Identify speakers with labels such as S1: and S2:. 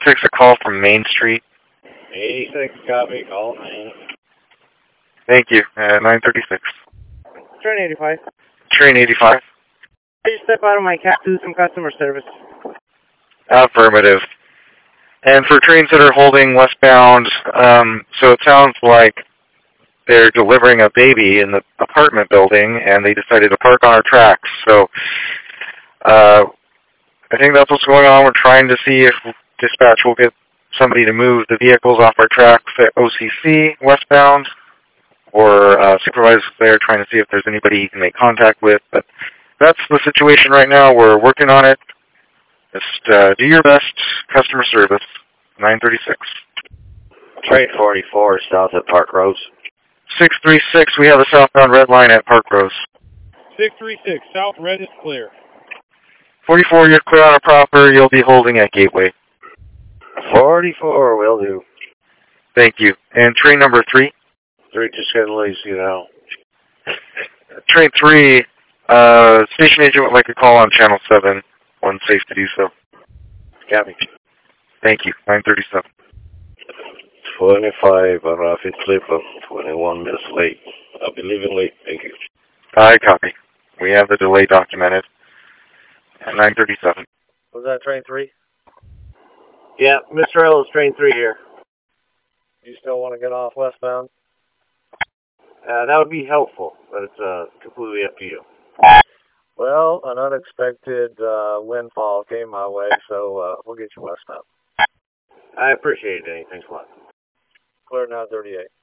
S1: a call from Main Street.
S2: 86, copy, call Main.
S1: Thank you. 936.
S3: Train 85.
S1: Train 85.
S3: Please step out of my cab to some customer service.
S1: Affirmative. And for trains that are holding westbound, so it sounds like they're delivering a baby in the apartment building, and they decided to park on our tracks. So I think that's what's going on. We're trying to see if dispatch will get somebody to move the vehicles off our tracks at OCC westbound, or supervisors there trying to see if there's anybody you can make contact with. But that's the situation right now. We're working on it. Just do your best. Customer service. 936.
S2: Train 44, south at Park Rose.
S1: 636, we have a southbound red line at Park Rose.
S4: 636, south red is clear.
S1: 44, you're clear on a proper. You'll be holding at Gateway.
S2: 44, will do.
S1: Thank you. And train number 3?
S2: 3 just getting lazy now.
S1: Train 3, station agent would like a call on channel 7 when safe to do so.
S2: Copy.
S1: Thank you. 937.
S2: 25 on Rapid Slipper, 21 minutes late. I'll be leaving late. Thank you.
S1: I copy. We have the delay documented. At 937.
S3: Was that train 3? Yeah, Mr. Ellis, train 3 here.
S5: You still want to get off westbound?
S3: That would be helpful, but it's completely up to you.
S5: Well, an unexpected windfall came my way, so we'll get you westbound.
S3: I appreciate it, Danny. Thanks a lot.
S5: Clear 938.